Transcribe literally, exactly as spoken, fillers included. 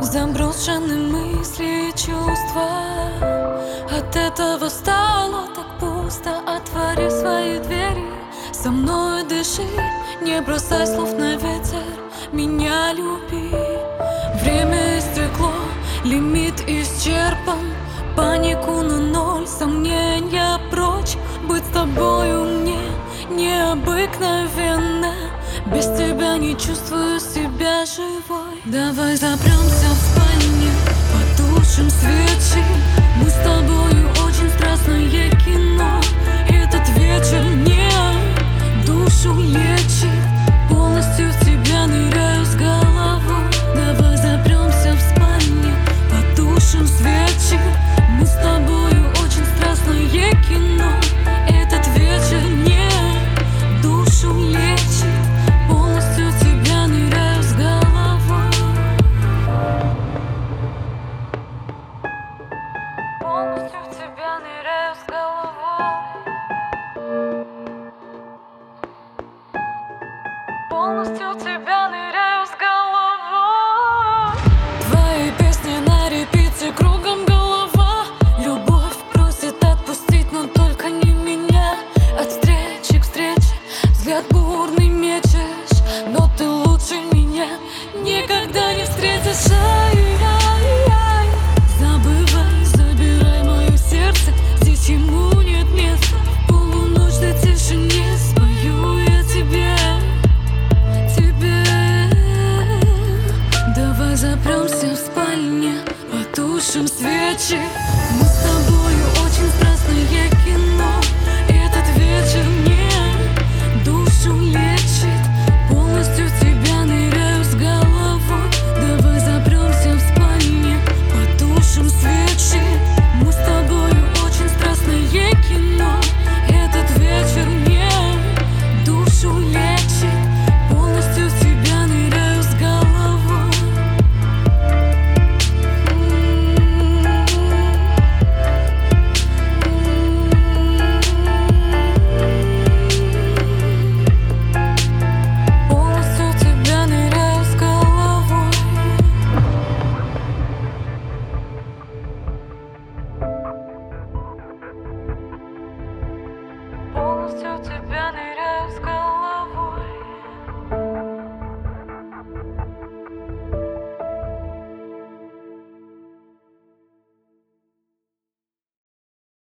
Заброшены мысли и чувства. От этого стало так пусто. Отвори свои двери, со мной дыши. Не бросай слов на ветер, меня люби. Время истекло, лимит исчерпан. Панику на ноль, сомнения прочь. Быть с тобою мне необыкновенно. Без тебя не чувствую себя живой. Давай запремся в спальне, потушим свечи. Мы с тобою очень страстное кино. Этот вечер мне душу лечит. Полностью в тебя ныряю с головой. Давай запремся в спальне, потушим свечи. Мы с тобою очень страстное кино. Этот вечер мне душу лечит. Полностью в тебя ныряю с головой. Полностью в тебя ныряю с головой. Полностью в тебя ныряю с головой. Твои песни на репите, кругом голова. Любовь просит отпустить, но только не меня. От встречи к встрече взгляд бурный мечешь, но ты лучше меня никогда не встретишь. Ай-яй-яй. Забывай, забирай мое сердце, здесь ему нет места. В полуночь до тишине спою я тебе, тебе. Давай запремся в спальне, потушим свечи. Мы с тобою очень страстно